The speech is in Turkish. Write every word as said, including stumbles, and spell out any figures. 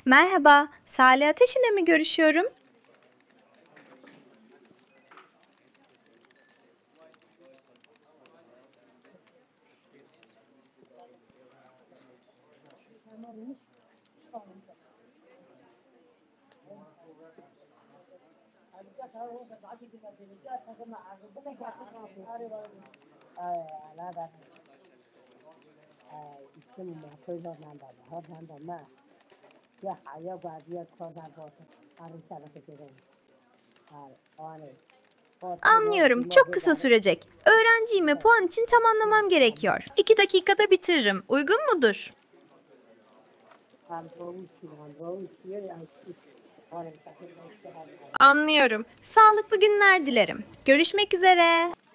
Merhaba, Salih Ateş ile mi görüşüyorum? Anlıyorum, çok kısa sürecek. Öğrenciyim ve puan için tamamlamam gerekiyor. İki dakikada bitiririm. Uygun mudur? Anlıyorum. Sağlıklı günler dilerim. Görüşmek üzere.